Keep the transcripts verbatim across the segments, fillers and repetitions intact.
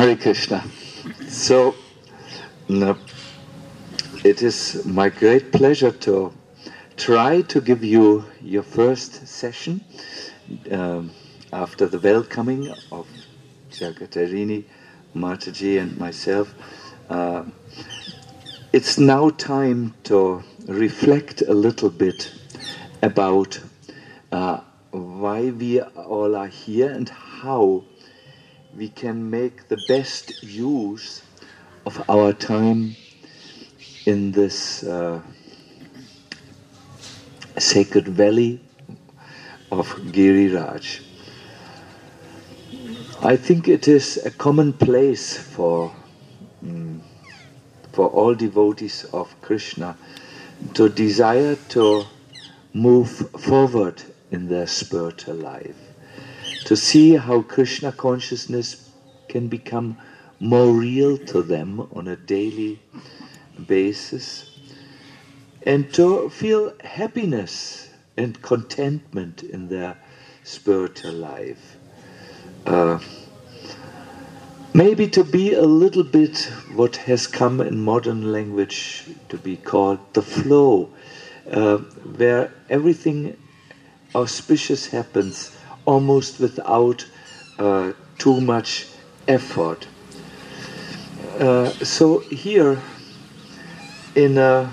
Hare Krishna. So, no, it is my great pleasure to try to give you your first session um, after the welcoming of Jagatarini, Mataji and myself. Uh, it's now time to reflect a little bit about uh, why we all are here and how we can make the best use of our time in this uh, sacred valley of Giriraj. I think it is a common place for um, for all devotees of Krishna to desire to move forward in their spiritual life, to see how Krishna consciousness can become more real to them on a daily basis, and to feel happiness and contentment in their spiritual life. Uh, maybe to be a little bit what has come in modern language to be called the flow, uh, where everything auspicious happens almost without uh, too much effort. Uh, so here in a,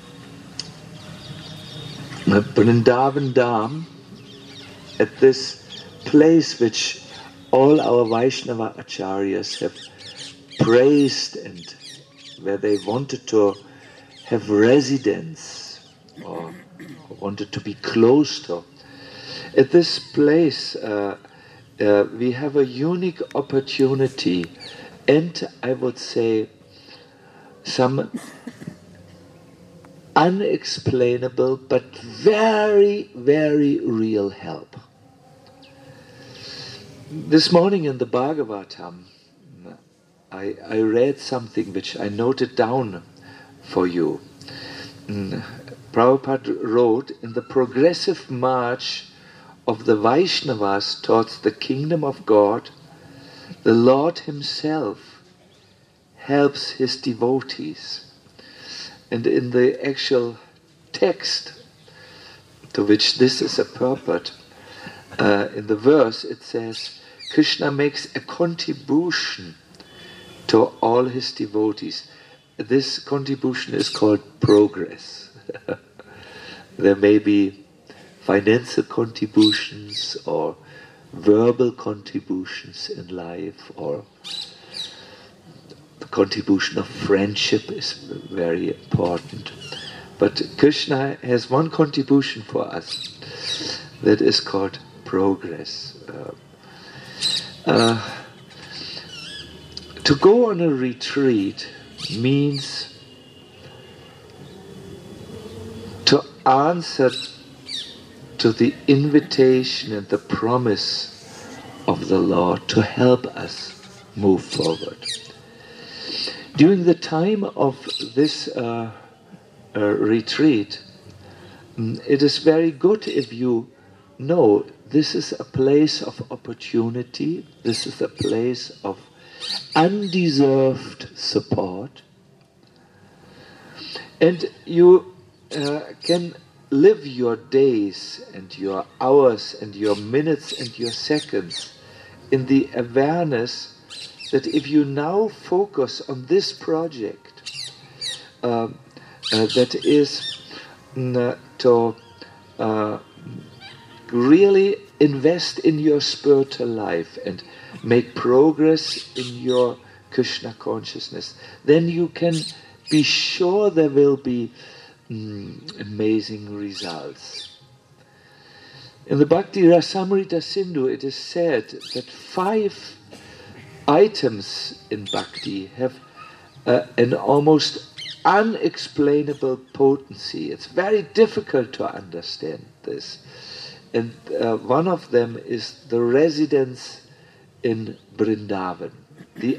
a Vrindavan Dham, at this place which all our Vaishnava Acharyas have praised and where they wanted to have residence or wanted to be close to, at this place uh, uh, we have a unique opportunity and I would say some unexplainable but very, very real help. This morning in the Bhagavatam, I, I read something which I noted down for you. Prabhupada wrote, in the progressive march of the Vaishnavas towards the kingdom of God, the Lord himself helps his devotees. And in the actual text to which this is a purport, uh, in the verse it says, Krishna makes a contribution to all his devotees. This contribution is called progress. There may be financial contributions or verbal contributions in life, or the contribution of friendship is very important. But Krishna has one contribution for us that is called progress. Uh, uh, to go on a retreat means to answer to the invitation and the promise of the Lord to help us move forward. During the time of this uh, uh, retreat, it is very good if you know this is a place of opportunity, this is a place of undeserved support, and you uh, can live your days and your hours and your minutes and your seconds in the awareness that if you now focus on this project, uh, uh, that is uh, to uh, really invest in your spiritual life and make progress in your Krishna consciousness, then you can be sure there will be mm, amazing results. In the Bhakti Rasamrita Sindhu it is said that five items in Bhakti have uh, an almost unexplainable potency. It's very difficult to understand this. And uh, one of them is the residence in Vrindavan. The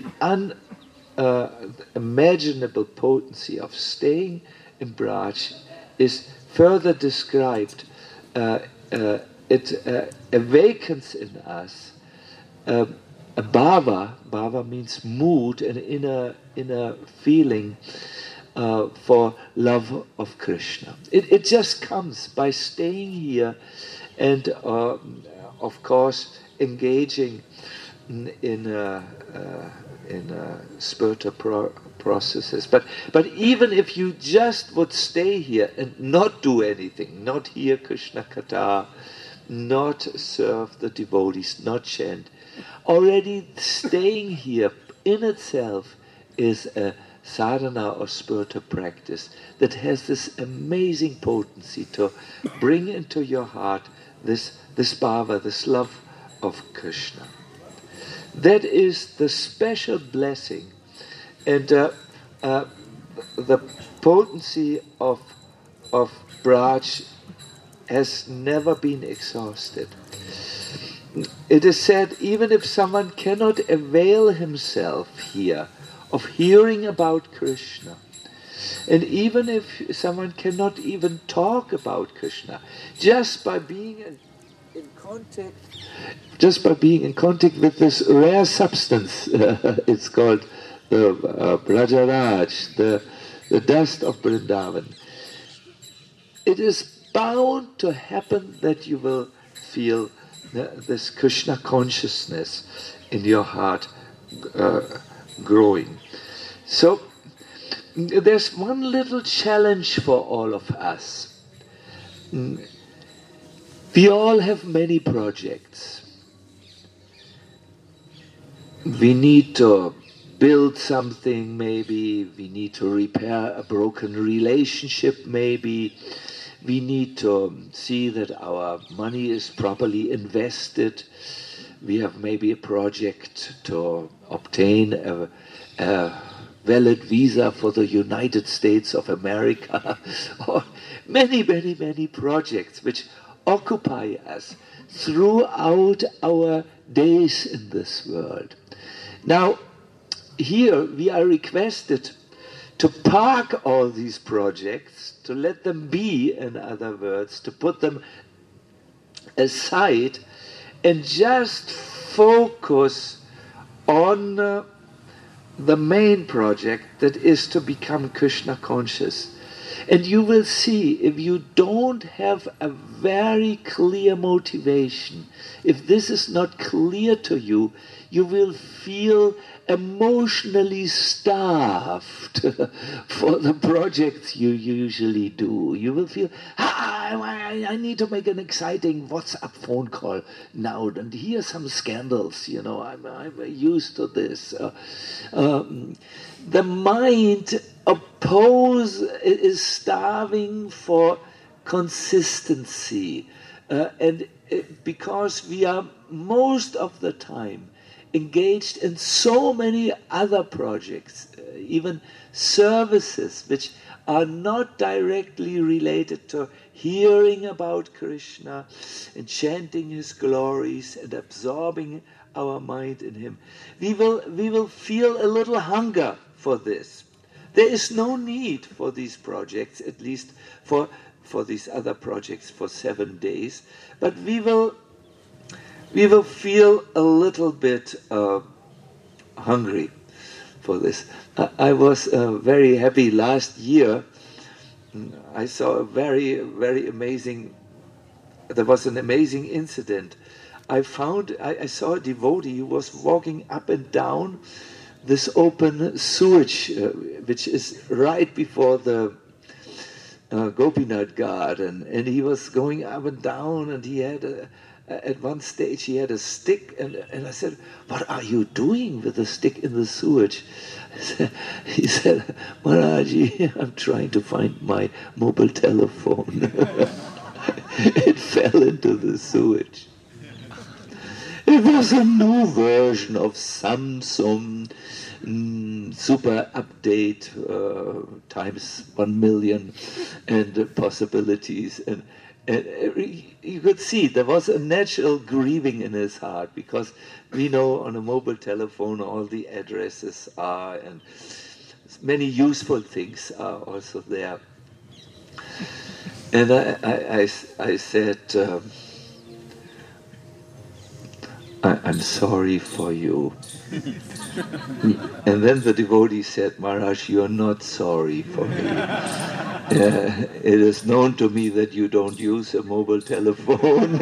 unimaginable uh, potency of staying in Braj is further described. Uh, uh, it uh, awakens in us uh, a bhava. Bhava means mood, an inner inner feeling uh, for love of Krishna. It it just comes by staying here, and uh, of course engaging in uh, uh, in uh, spiritual pro processes. But but even if you just would stay here and not do anything, not hear Krishna Katha, not serve the devotees, not chant, already staying here in itself is a sadhana or spiritual practice that has this amazing potency to bring into your heart this this bhava, this love of Krishna. That is the special blessing, and uh, uh, the potency of of Braj has never been exhausted. It is said, even if someone cannot avail himself here of hearing about Krishna, and even if someone cannot even talk about Krishna, just by being in, in contact, just by being in contact with this rare substance, uh, it's called the uh, Brajaraj, the the dust of Vrindavan. It is bound to happen that you will feel this Krishna consciousness in your heart uh, growing. So there's one little challenge for all of us. We all have many projects. We need to build something, maybe. We need to repair a broken relationship, maybe. We need to see that our money is properly invested. We have maybe a project to obtain a, a valid visa for the United States of America, or many, many, many projects which occupy us throughout our days in this world. Now, here we are requested to park all these projects, to let them be, in other words, to put them aside and just focus on uh, the main project that is to become Krishna conscious. And you will see, if you don't have a very clear motivation, if this is not clear to you, you will feel emotionally starved for the projects you usually do. You will feel, ah, I, I need to make an exciting WhatsApp phone call now, and here are some scandals, you know, I'm, I'm used to this. Uh, um, the mind oppose is starving for consistency, uh, and it, because we are most of the time engaged in so many other projects, uh, even services which are not directly related to hearing about Krishna and chanting his glories and absorbing our mind in him. We will, we will feel a little hunger for this. There is no need for these projects, at least for, for these other projects for seven days, but we will we will feel a little bit uh, hungry for this. I, I was uh, very happy last year. I saw a very, very amazing, there was an amazing incident. I found, I, I saw a devotee who was walking up and down this open sewage, uh, which is right before the uh, Gopinath garden, and he was going up and down, and he had a, at one stage he had a stick, and, and I said, "What are you doing with the stick in the sewage?" He said, "Maharaji, I'm trying to find my mobile telephone." It fell into the sewage. It was a new version of Samsung, mm, super update, uh, times one million, and uh, possibilities. And, and uh, you could see there was a natural grieving in his heart, because we know on a mobile telephone all the addresses are, and many useful things are also there. And I, I, I, I said, um, I, I'm sorry for you. And then the devotee said, Maharaj, you're not sorry for me. Uh, it is known to me that you don't use a mobile telephone.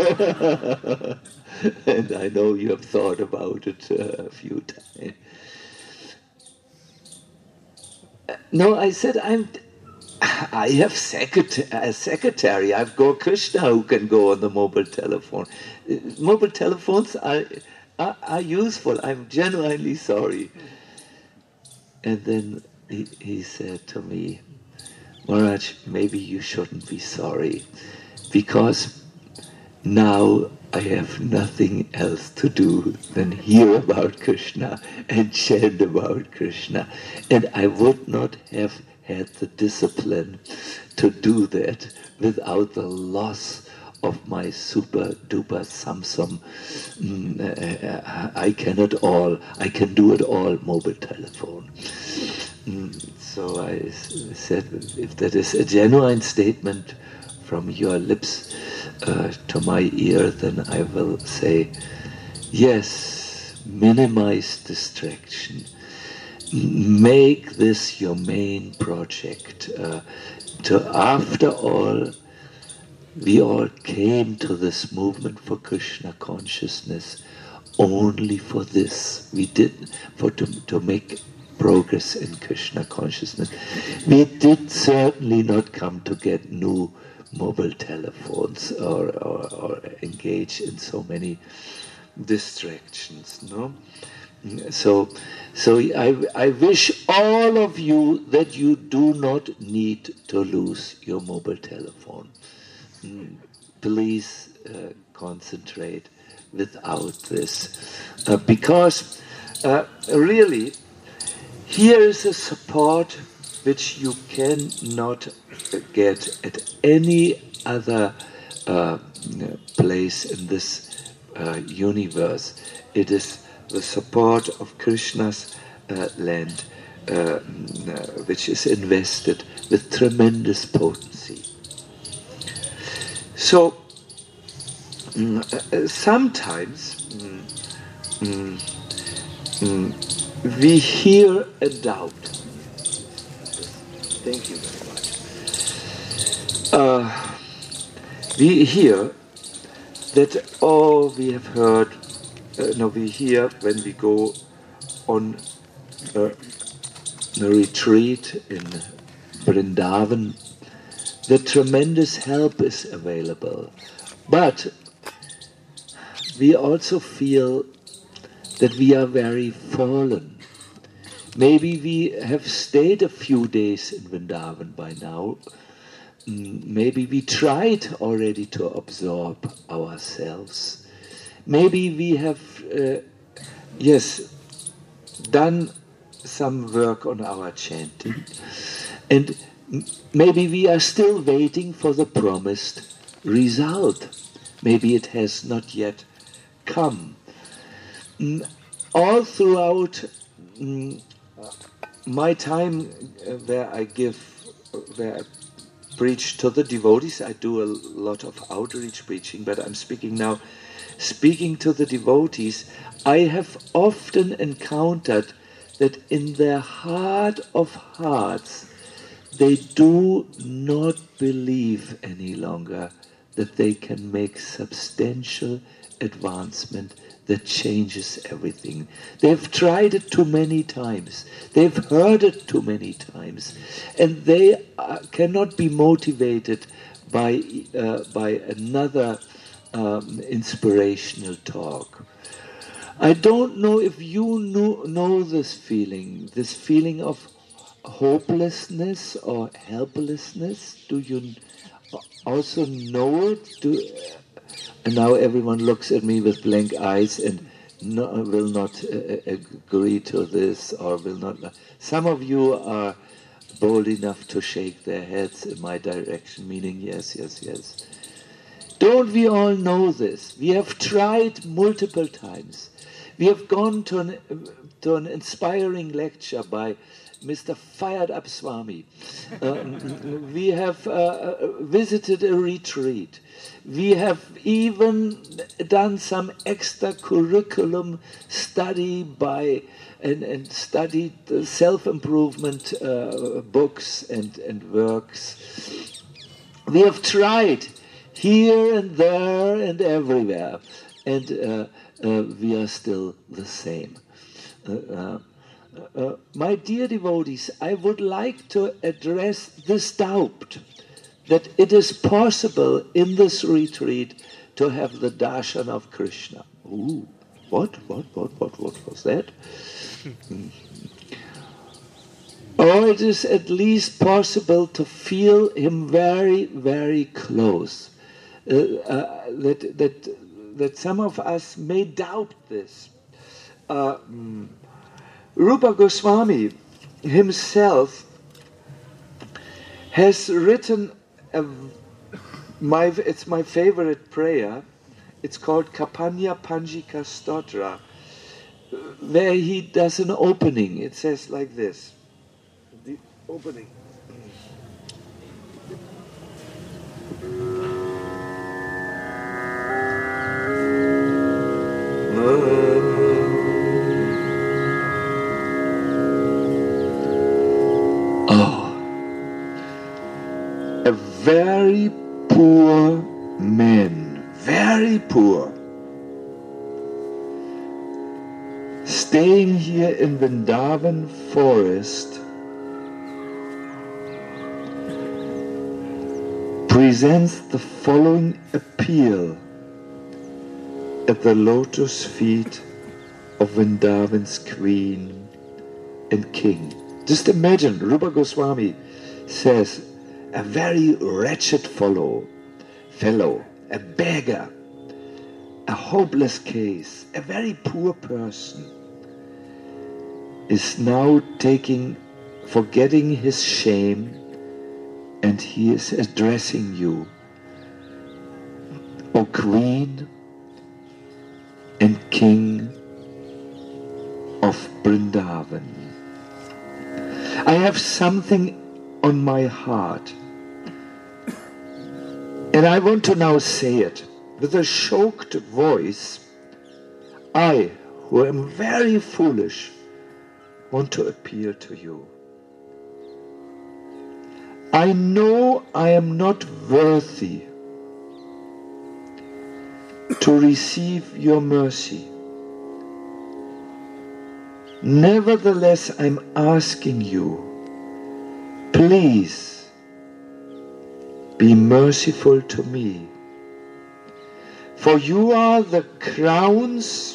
And I know you have thought about it uh, a few times. Uh, no, I said, I'm... I have secret- a secretary. I've got Krishna who can go on the mobile telephone. Uh, Mobile telephones are, are, are useful. I'm genuinely sorry. And then he, he said to me, Maharaj, maybe you shouldn't be sorry, because now I have nothing else to do than hear about Krishna and chant about Krishna. And I would not have had the discipline to do that without the loss of my super duper Samsung. Mm, uh, I cannot all, I can do it all mobile telephone. Mm, so I s- said, if that is a genuine statement from your lips uh, to my ear, then I will say, yes, minimize distraction. Make this your main project. Uh, to, after all, we all came to this movement for Krishna consciousness only for this. We did for to, to make progress in Krishna consciousness. We did certainly not come to get new mobile telephones or, or, or engage in so many distractions. No. So, so I, I wish all of you that you do not need to lose your mobile telephone. Mm, Please uh, concentrate without this. Uh, because uh, really, here is a support which you cannot get at any other uh, place in this uh, universe. It is the support of Krishna's uh, land, uh, uh, which is invested with tremendous potency. So, mm, uh, sometimes mm, mm, mm, we hear a doubt. Thank you very much. Uh, we hear that, oh, we have heard, uh, no, we hear when we go on uh, a retreat in Vrindavan, that tremendous help is available. But we also feel that we are very fallen. Maybe we have stayed a few days in Vrindavan by now. Maybe we tried already to absorb ourselves. Maybe we have, uh, yes, done some work on our chanting. And maybe we are still waiting for the promised result. Maybe it has not yet come. All throughout mm, my time uh, where I give, where I preach to the devotees, I do a lot of outreach preaching, but I'm speaking now, speaking to the devotees, I have often encountered that in their heart of hearts, they do not believe any longer that they can make substantial advancement that changes everything. They've tried it too many times. They've heard it too many times. And they uh, cannot be motivated by, uh, by another um, inspirational talk. I don't know if you know, know this feeling, this feeling of hopelessness or helplessness. Do you also know it? Do, and now everyone looks at me with blank eyes and no, will not uh, agree to this or will not. Some of you are bold enough to shake their heads in my direction, meaning yes, yes, yes. Don't we all know this? We have tried multiple times. We have gone to an, to an inspiring lecture by Mister Fired Up Swami. Uh, we have uh, visited a retreat. We have even done some extra curriculum study by and, and studied the self-improvement uh, books and, and works. We have tried here and there and everywhere, and uh, uh, we are still the same. Uh, uh, uh, my dear devotees, I would like to address this doubt that it is possible in this retreat to have the darshan of Krishna. Ooh, what, what, what, what, what was that? Or it is at least possible to feel him very, very close. Uh, uh, that, that, that some of us may doubt this. Uh, Rupa Goswami himself has written a, my, it's my favorite prayer. It's called Kapanya Panjika Stotra, where he does an opening. It says like this. The opening. Oh, a very poor man, very poor, staying here in Vrindavan forest, presents the following appeal at the lotus feet of Vrindavan's queen and king. Just imagine, Rupa Goswami says, a very wretched fellow, fellow, a beggar, a hopeless case, a very poor person, is now taking, forgetting his shame, and he is addressing you, O Queen and King of Vrindavan. I have something on my heart, and I want to now say it with a choked voice. I, who am very foolish, want to appeal to you. I know I am not worthy to receive your mercy. Nevertheless, I'm asking you, please be merciful to me. For you are the crowns,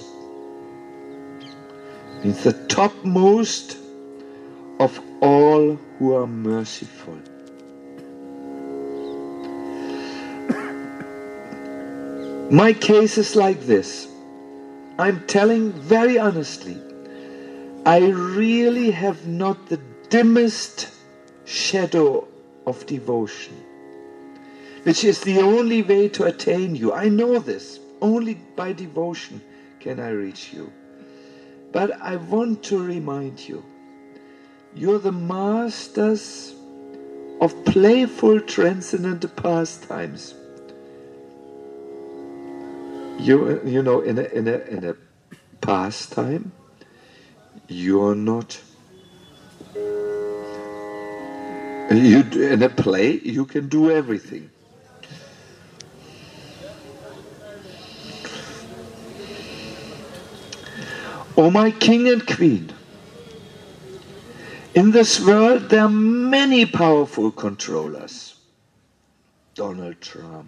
means the topmost of all who are merciful. My case is like this. I'm telling very honestly, I really have not the dimmest shadow of devotion, which is the only way to attain you. I know this. Only by devotion can I reach you. But I want to remind you, you're the masters of playful, transcendent pastimes. You, you know, in a, in a, in a pastime, you're not. You, in a play, you can do everything. O my king and queen, in this world there are many powerful controllers. Donald Trump.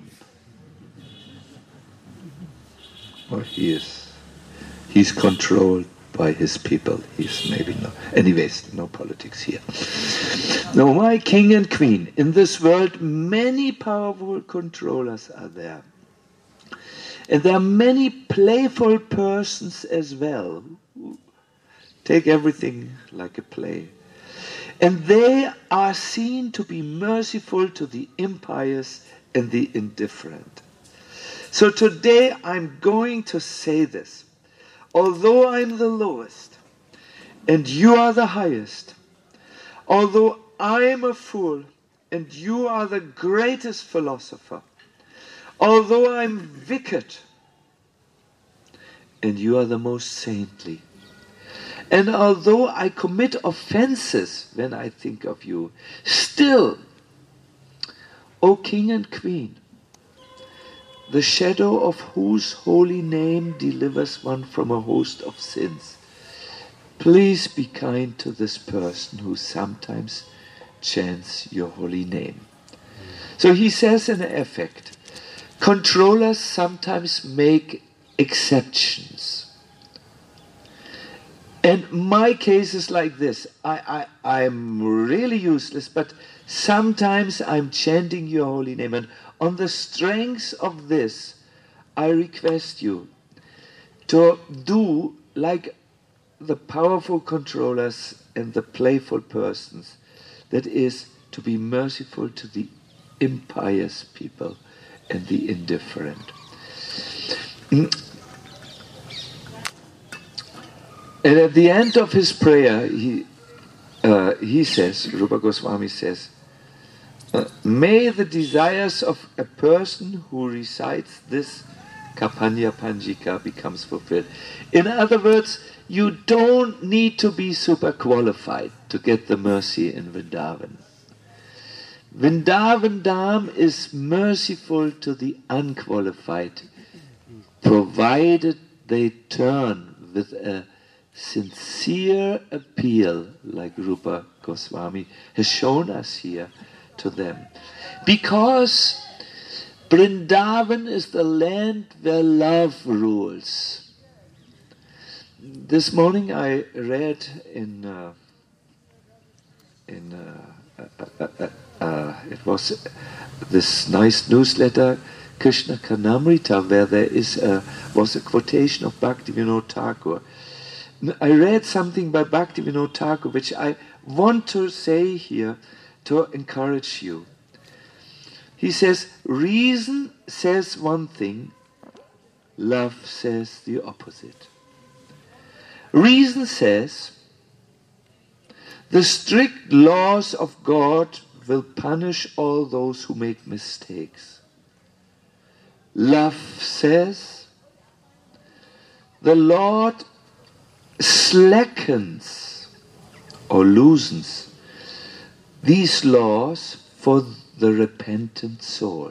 Or he is, he's controlled by his people. He's maybe not. Anyways, no politics here. No, my king and queen, in this world many powerful controllers are there. And there are many playful persons as well who take everything like a play. And they are seen to be merciful to the impious and the indifferent. So today I'm going to say this. Although I'm the lowest and you are the highest, Although I am a fool and you are the greatest philosopher, although I am wicked and you are the most saintly, and although I commit offenses when I think of you, still, O King and Queen, the shadow of whose holy name delivers one from a host of sins, please be kind to this person who sometimes chants your holy name. So he says in effect, controllers sometimes make exceptions. And my case is like this. I, I, I'm really useless, but sometimes I'm chanting your holy name. And on the strength of this, I request you to do like the powerful controllers and the playful persons. That is, to be merciful to the impious people and the indifferent. And at the end of his prayer, he, uh, he says, Rupa Goswami says, uh, may the desires of a person who recites this Kapanya Panjika becomes fulfilled. In other words, you don't need to be super qualified to get the mercy in Vrindavan. Vrindavan Dham is merciful to the unqualified, provided they turn with a sincere appeal, like Rupa Goswami has shown us here, to them. Because Vrindavan is the land where love rules. This morning I read in uh, in uh, uh, uh, uh, uh, it was this nice newsletter Krishna Karnamrita, where there is a, was a quotation of Bhaktivinoda Thakur. I read something by Bhaktivinoda Thakur which I want to say here to encourage you. He says, reason says one thing, love says the opposite. Reason says, the strict laws of God will punish all those who make mistakes. Love says, the Lord slackens or loosens these laws for the repentant soul.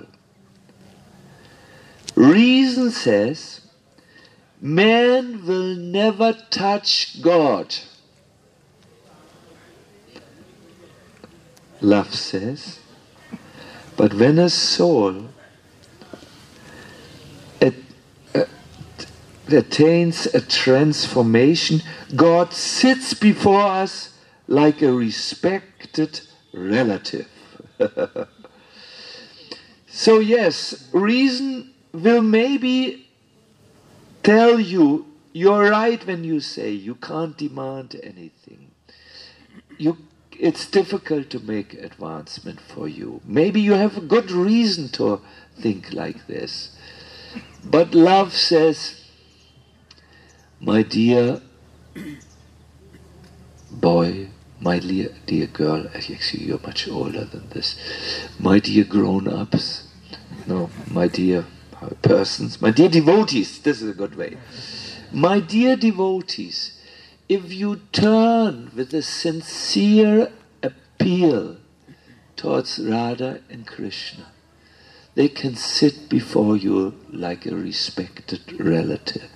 Reason says, man will never touch God. Love says, but when a soul at, uh, attains a transformation, God sits before us like a respected relative. So yes, reason will maybe tell you, you're right when you say you can't demand anything. You, it's difficult to make advancement for you. Maybe you have a good reason to think like this. But love says, my dear boy, my dear, dear girl, actually you're much older than this, my dear grown-ups, no, my dear persons, my dear devotees, this is a good way. My dear devotees, if you turn with a sincere appeal towards Radha and Krishna, they can sit before you like a respected relative.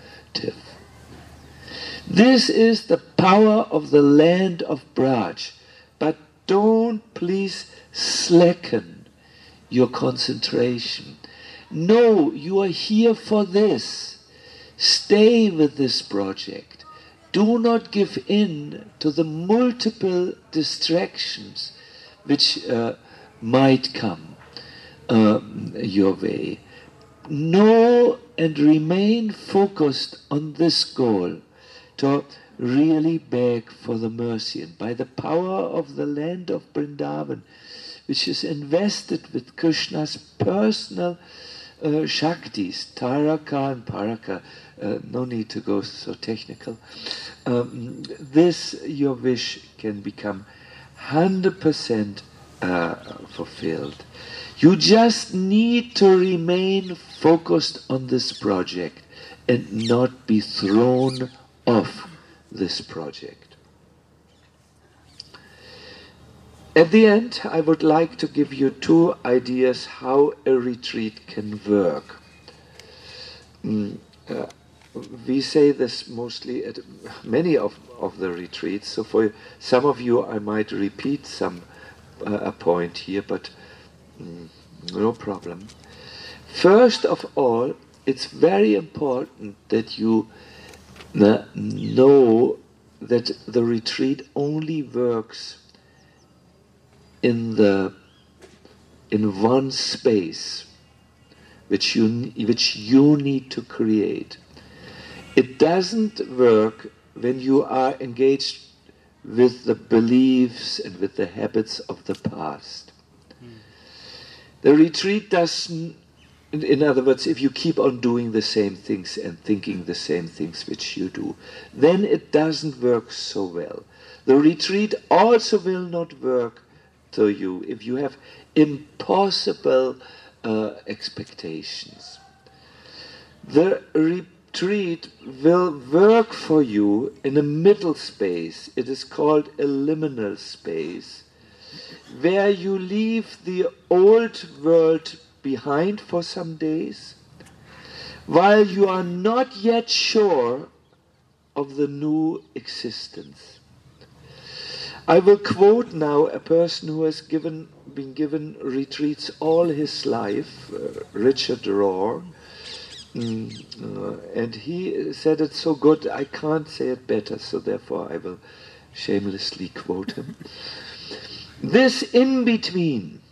This is the power of the land of Braj. But don't please slacken your concentration. No, you are here for this. Stay with this project. Do not give in to the multiple distractions which uh, might come uh, your way. Know and remain focused on this goal, to really beg for the mercy. And by the power of the land of Vrindavan, which is invested with Krishna's personal uh, Shaktis, Taraka and Paraka, uh, no need to go so technical, um, this, your wish, can become hundred percent uh, fulfilled. You just need to remain focused on this project and not be thrown off this project. At the end, I would like to give you two ideas how a retreat can work. Mm, uh, we say this mostly at many of, of the retreats, so for some of you I might repeat some uh, a point here, but mm, no problem. First of all, it's very important that you uh, know that the retreat only works in the in one space which you which you need to create. It doesn't work when you are engaged with the beliefs and with the habits of the past. Mm. The retreat doesn't, in, in other words, if you keep on doing the same things and thinking the same things which you do, then it doesn't work so well. The retreat also will not work to you if you have impossible uh, expectations. The retreat will work for you in a middle space. It is called a liminal space, where you leave the old world behind for some days, while you are not yet sure of the new existence. I will quote now a person who has given, been given retreats all his life, uh, Richard Rohr, mm, uh, and he said it so good I can't say it better, so therefore I will shamelessly quote him. This in-between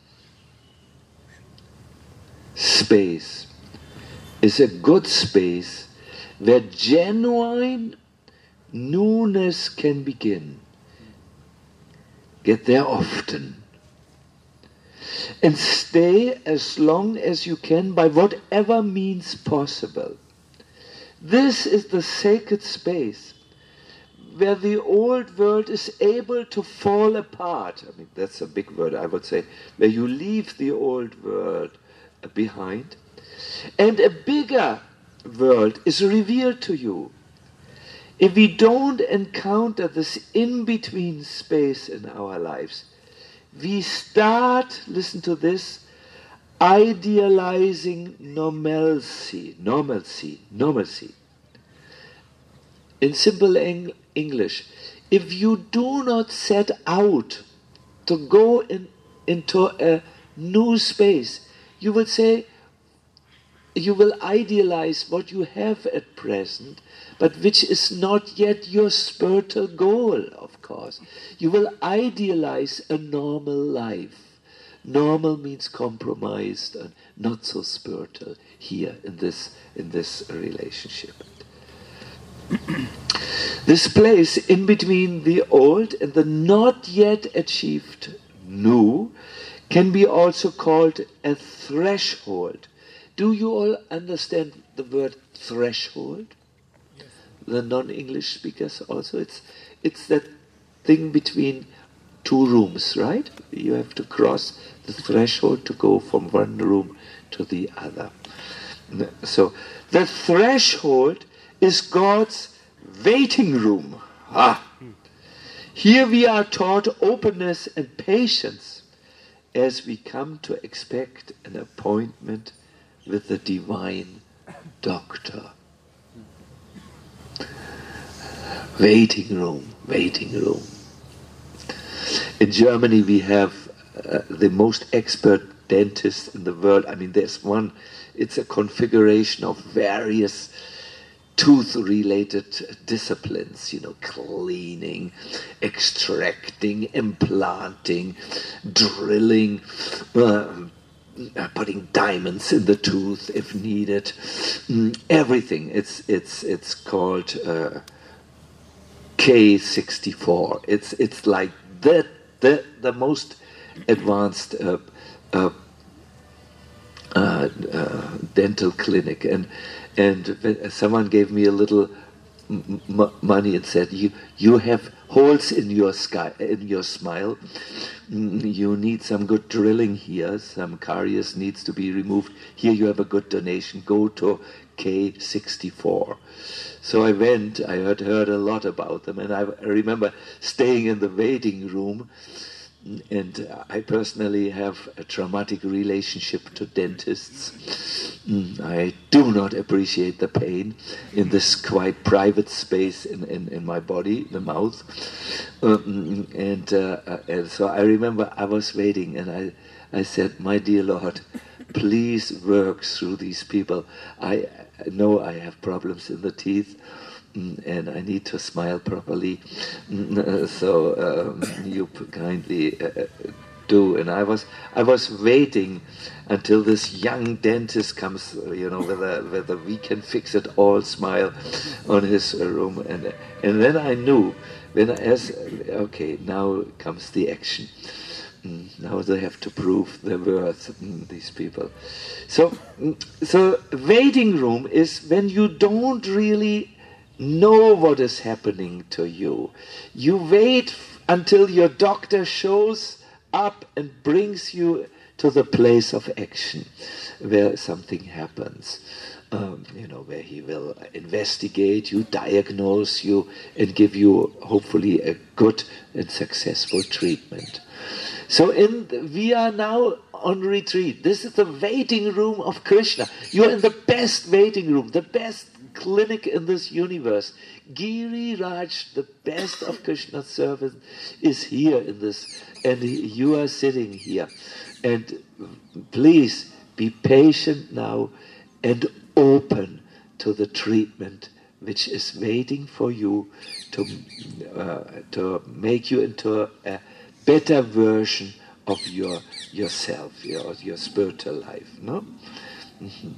space is a good space where genuine newness can begin. Get there often. And stay as long as you can by whatever means possible. This is the sacred space where the old world is able to fall apart. I mean, that's a big word, I would say. Where you leave the old world behind. And a bigger world is revealed to you. If we don't encounter this in-between space in our lives, we start, listen to this, idealizing normalcy, normalcy, normalcy. In simple Eng- English, if you do not set out to go in, into a new space, you will say, you will idealize what you have at present, but which is not yet your spiritual goal, of course. You will idealize a normal life. Normal means compromised and not so spiritual here in this, in this relationship. This place in between the old and the not yet achieved new can be also called a threshold. Do you all understand the word threshold? Yes. The non-English speakers also. It's it's that thing between two rooms, right? You have to cross the threshold to go from one room to the other. So the threshold is God's waiting room. Ah. Here we are taught openness and patience as we come to expect an appointment with the divine doctor. Waiting room, waiting room. In Germany we have uh, the most expert dentist in the world. I mean, there's one, it's a configuration of various tooth-related disciplines, you know, cleaning, extracting, implanting, drilling, uh, putting diamonds in the tooth if needed, mm, everything. It's it's it's called uh, K sixty-four. It's it's like the the the most advanced uh, uh, uh, uh, dental clinic, and and someone gave me a little m- m- money and said, "You you have holes in your sky in your smile. Mm, You need some good drilling here. Some caries needs to be removed. Here you have a good donation. Go to K sixty-four." So I went. I had heard a lot about them, and I remember staying in the waiting room. And I personally have a traumatic relationship to dentists. Mm, I do not appreciate the pain in this quite private space in, in, in my body, the mouth. Um, and, uh, and so I remember I was waiting, and I, I said, "My dear Lord, please work through these people. I know I have problems in the teeth, and I need to smile properly. So um, you kindly uh, do." And I was I was waiting until this young dentist comes, you know, with a with a "we can fix it all" smile on his room, and and then I knew when I, as okay, now comes the action. Now they have to prove their worth, these people. So so waiting room is when you don't really know what is happening to you. You wait f- until your doctor shows up and brings you to the place of action where something happens. Um, you know, where he will investigate you, diagnose you, and give you hopefully a good and successful treatment. So in the, we are now on retreat. This is the waiting room of Krishna. You are in the best waiting room, the best clinic in this universe. Giri Raj, the best of Krishna's servants, is here in this, and you are sitting here. And please be patient now and open to the treatment which is waiting for you to uh, to make you into a, a better version of your yourself, your your spiritual life. No. Mm-hmm.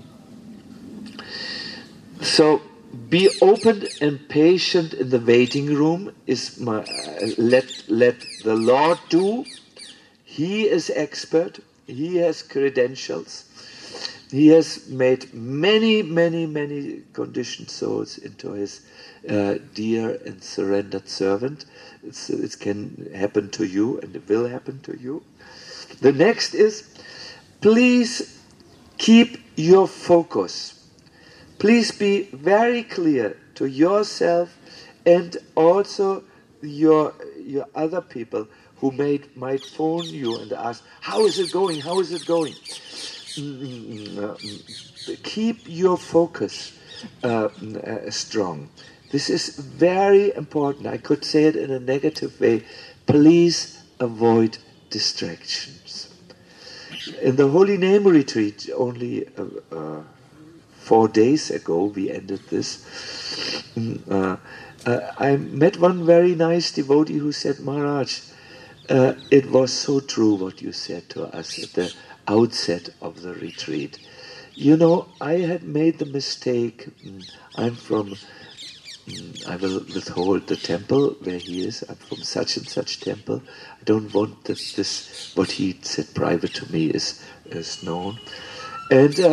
So be open and patient in the waiting room. Is my uh, let let the Lord do. He is expert. He has credentials. He has made many, many, many conditioned souls into his uh, dear and surrendered servant. It's, it can happen to you, and it will happen to you. The next is, please keep your focus. Please be very clear to yourself and also your your other people who may, might phone you and ask, "How is it going? How is it going?" Keep your focus uh, uh, strong. This is very important. I could say it in a negative way. Please avoid distractions. In the Holy Name Retreat, only uh, uh, four days ago, we ended this. Uh, uh, I met one very nice devotee who said, "Maharaj, uh, it was so true what you said to us at the outset of the retreat. You know, I had made the mistake. I'm from, I will withhold the temple where he is. I'm from such and such temple. I don't want that this, what he said private to me is, is known." And uh,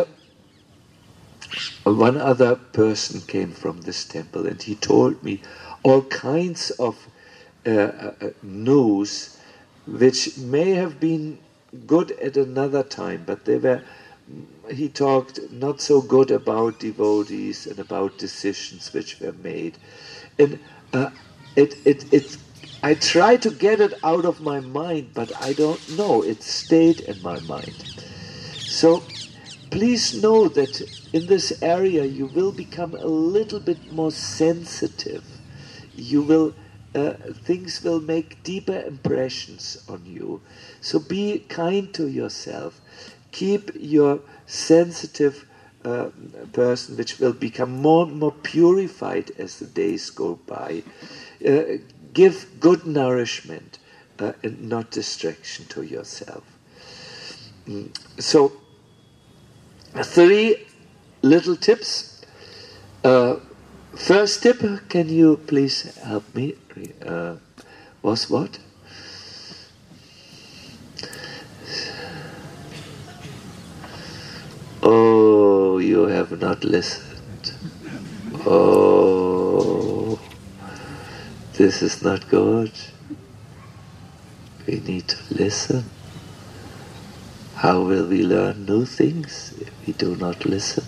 one other person came from this temple, and he told me all kinds of uh, uh, news which may have been good at another time, but they were, he talked not so good about devotees and about decisions which were made. And uh, it, it, it, I tried to get it out of my mind, but I don't know, it stayed in my mind. So please know that in this area you will become a little bit more sensitive. You will Uh, things will make deeper impressions on you. So be kind to yourself. Keep your sensitive uh, person, which will become more and more purified as the days go by. Uh, give good nourishment uh, and not distraction to yourself. Mm. So, three little tips. Uh, First tip, can you please help me? Uh, was what? Oh, you have not listened. Oh. this is not good. We need to listen. How will we learn new things if we do not listen?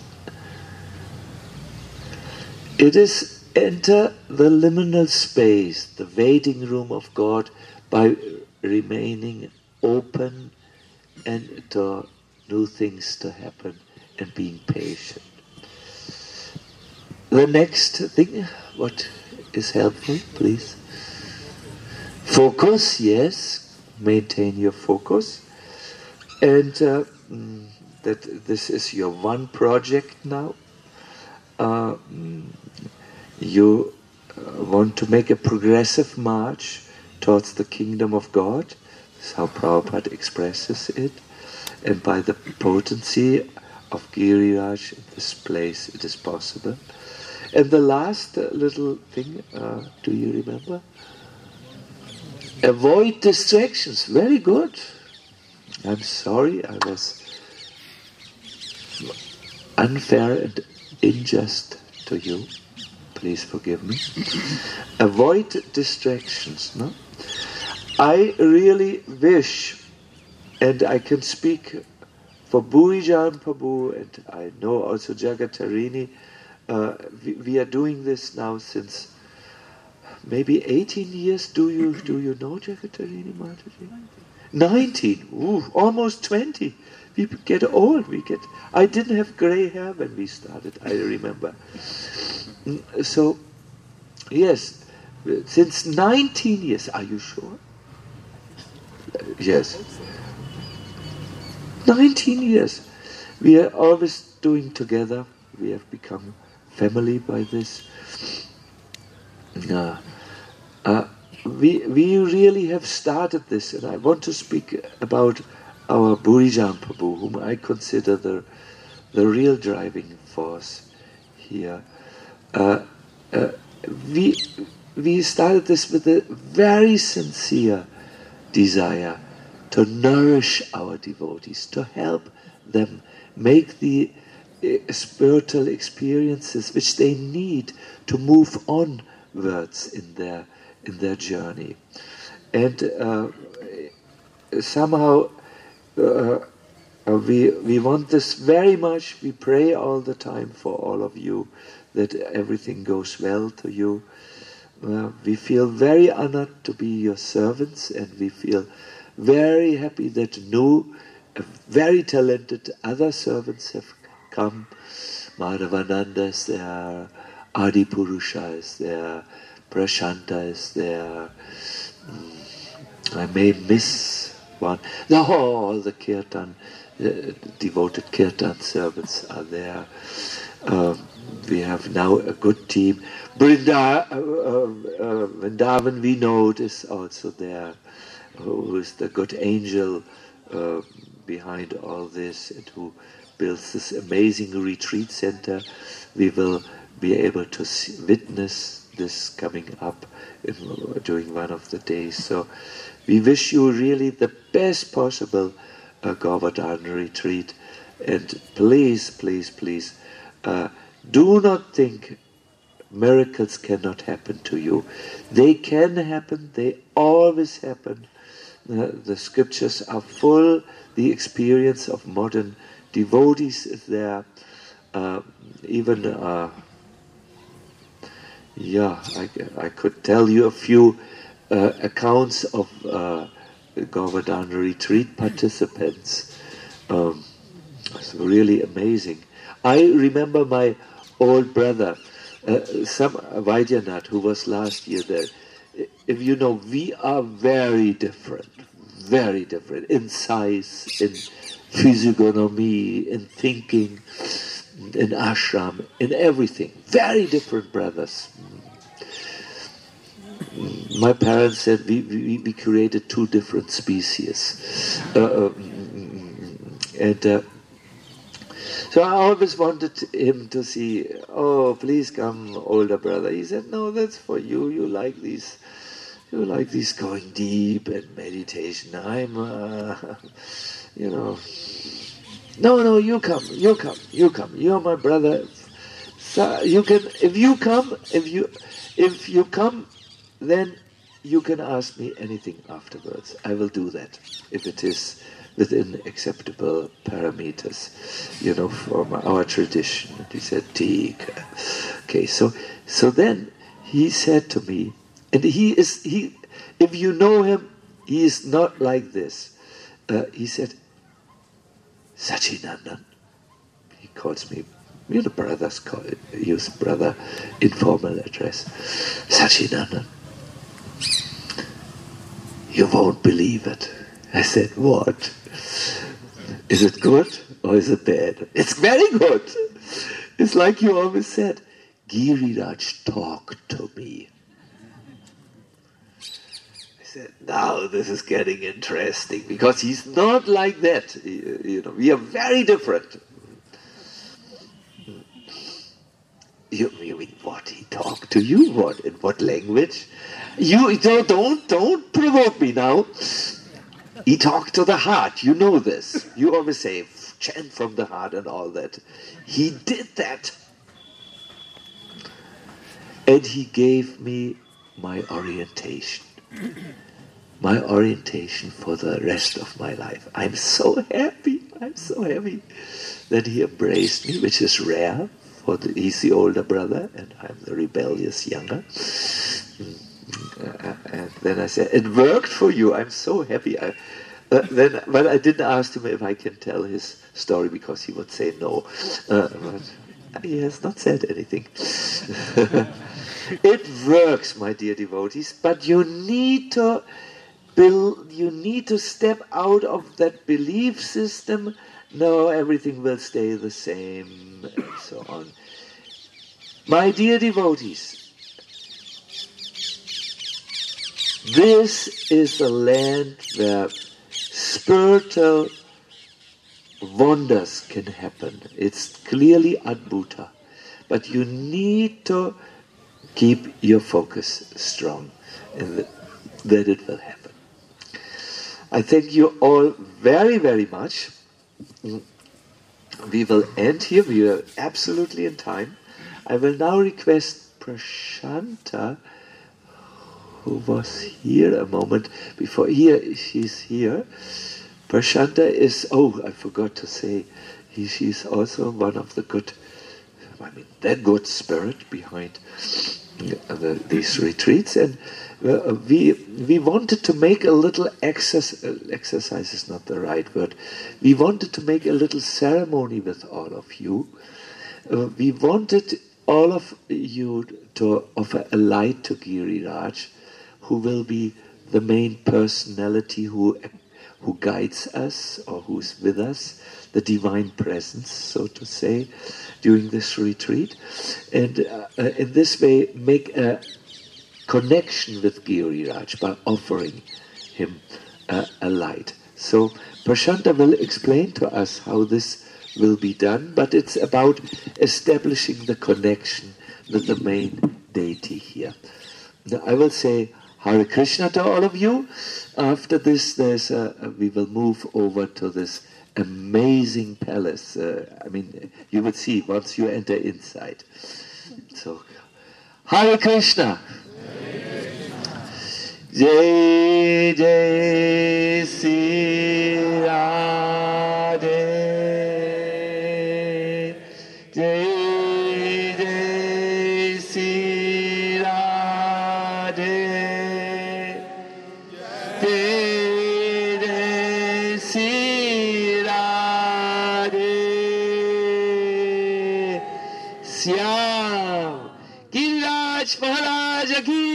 It is enter the liminal space, the waiting room of God, by remaining open and to new things to happen and being patient. The next thing, what is helpful, please? Focus, yes, maintain your focus. And uh, mm, that this is your one project now. Uh, mm, you uh, want to make a progressive march towards the kingdom of God. That's how Prabhupada expresses it. And by the potency of Giriraj in this place, it is possible. And the last uh, little thing, uh, do you remember? Avoid distractions. Very good. I'm sorry I was unfair and unjust to you. Please forgive me. Avoid distractions. No? I really wish, and I can speak for Burijan Prabhu, and I know also Jagatarini, uh, we, we are doing this now since maybe eighteen years. Do you do you know Jagatarini Mataji? nineteen. Ooh, almost twenty. We get old. We get. I didn't have grey hair when we started. I remember. So, yes, since nineteen years. Are you sure? Yes. nineteen years. We are always doing together. We have become family by this. Uh, uh, we we really have started this, and I want to speak about our Burijan Prabhu, whom I consider the the real driving force here. Uh, uh, we we started this with a very sincere desire to nourish our devotees, to help them make the uh, spiritual experiences which they need to move onwards in their in their journey. And uh, somehow uh, we we want this very much. We pray all the time for all of you, that everything goes well to you. Uh, we feel very honored to be your servants, and we feel very happy that new, uh, very talented other servants have come. Madhavananda is there, Adi Purusha is there, Prashanta is there. Mm, I may miss one. No, all the kirtan, uh, devoted kirtan servants are there. Um, we have now a good team. Brinda, uh, uh, uh, Vrindavan Vinod is also there, who is the good angel uh, behind all this, and who builds this amazing retreat center. We will be able to see, witness this coming up in, during one of the days. So we wish you really the best possible uh, Govardhan retreat, and please, please, please, uh, do not think miracles cannot happen to you. They can happen, they always happen. Uh, the scriptures are full, the experience of modern devotees is there. Uh, even, uh, yeah, I, I could tell you a few uh, accounts of uh, Govardhan retreat participants. Um, it's really amazing. I remember my old brother, uh, some Vaidyanath, who was last year there. If you know, we are very different, very different in size, in physiognomy, in thinking, in ashram, in everything. Very different brothers. My parents said we, we, we created two different species. Uh, and uh, So I always wanted him to see, oh, please come, older brother. He said, no, that's for you. You like these, you like these going deep and meditation. I'm, uh, you know, no, no, you come, you come, you come. You're my brother. So you can, if you come, if you, if you come, then you can ask me anything afterwards. I will do that, if it is within acceptable parameters, you know, from our tradition. And he said, Teek. Okay, so so then he said to me, and he is, he, if you know him, he is not like this. Uh, he said, Sachinandan. He calls me, you know, brothers call it, use brother informal address. Sachinandan, you won't believe it. I said, what? Is it good or is it bad? It's very good. It's like you always said, Giriraj talked to me. I said, now this is getting interesting, because he's not like that. You know, we are very different. You, you mean what? He talked to you? What? In what language? You don't, don't, don't provoke me now. He talked to the heart. You know this. You always say, chant from the heart and all that. He did that. And he gave me my orientation. My orientation for the rest of my life. I'm so happy. I'm so happy that he embraced me, which is rare. For the, he's the older brother, and I'm the rebellious younger. Uh, and then I said, it worked for you. I'm so happy. I, uh, then, but I didn't ask him if I can tell his story, because he would say no. Uh, but he has not said anything. It works, my dear devotees, but you need to build, you need to step out of that belief system. No, everything will stay the same, and so on. My dear devotees, this is a land where spiritual wonders can happen. It's clearly Adbhuta, but you need to keep your focus strong, and that it will happen. I thank you all very, very much. We will end here. We are absolutely in time. I will now request Prashanta, who was here a moment before. Here, she's here. Prashanta is, oh, I forgot to say, he, she's also one of the good, I mean, the good spirit behind the, these retreats. And uh, we we wanted to make a little exercise, uh, exercise is not the right word, we wanted to make a little ceremony with all of you. Uh, we wanted all of you to offer a light to Giriraj, who will be the main personality who who guides us, or who's with us, the divine presence, so to say, during this retreat. And uh, in this way, make a connection with Giriraj by offering him uh, a light. So Prashanta will explain to us how this will be done, but it's about establishing the connection with the main deity here. Now, I will say Hare Krishna to all of you. After this, there's a, we will move over to this amazing palace. Uh, I mean, you will see once you enter inside. So, Hare Krishna. Jai Jai Sri Radhe. Jai Jai Sri Radhe. Jai Jai Sri Radhe. Syam Giriraj Maharaj Ki